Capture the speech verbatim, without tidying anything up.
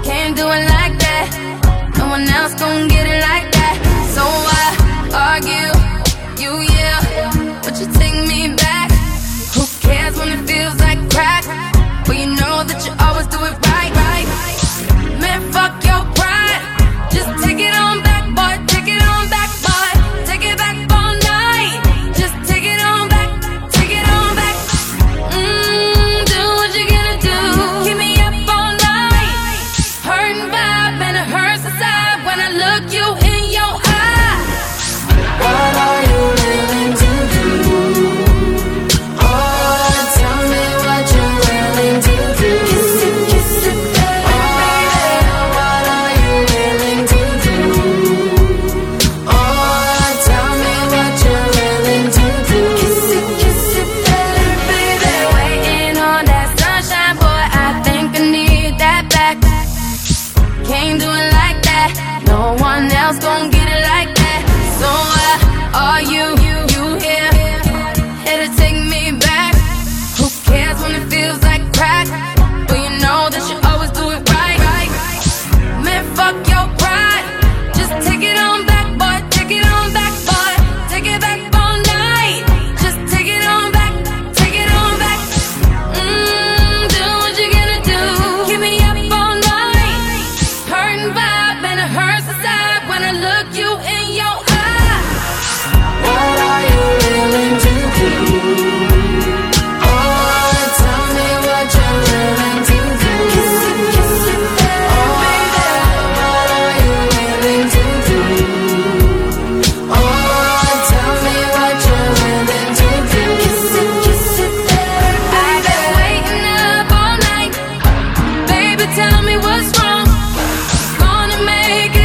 Can't do it like that. No one else gon' get it like that. So why argue? You yeah, but you take me back. Who cares when it feels like crack? But you know that you always do it right, right. Man, fuck your pride. Just take it on back, boy. Take it on back, boy. Take it back all night. Just take it on back. Take it on back. Mmm, do what you gonna do. Keep me up all night. Hurting vibe and it hurts inside when I look you in your eye. What are you willing to do? Oh, tell me what you're willing to do. Kiss it, kiss it, baby. Oh, what are you willing to do? Oh, tell me what you're willing to do. Kiss it, kiss it, baby. Waiting on that sunshine, boy, I think I need that back. Can't do it like that. No one else gon' get it like that. So why are you, you here? Here to take me back. Who cares when it feels like crack? But you know that you always do it right. Man, fuck your pride. Just take it on back, boy. Take it on back, boy. Take it back all night. Just take it on back. Take it on back. Mmm, do what you gonna do. Keep me up all night. Hurting vibe and it hurts inside when I look you in your eye. What are you willing to do? Oh, tell me what you're willing to do. Kiss it, kiss it, baby. What are you willing to do? Oh, tell me what you're willing to do. Kiss it, kiss it, baby. I've been waiting up all night. Baby, tell me what's wrong. Gonna make it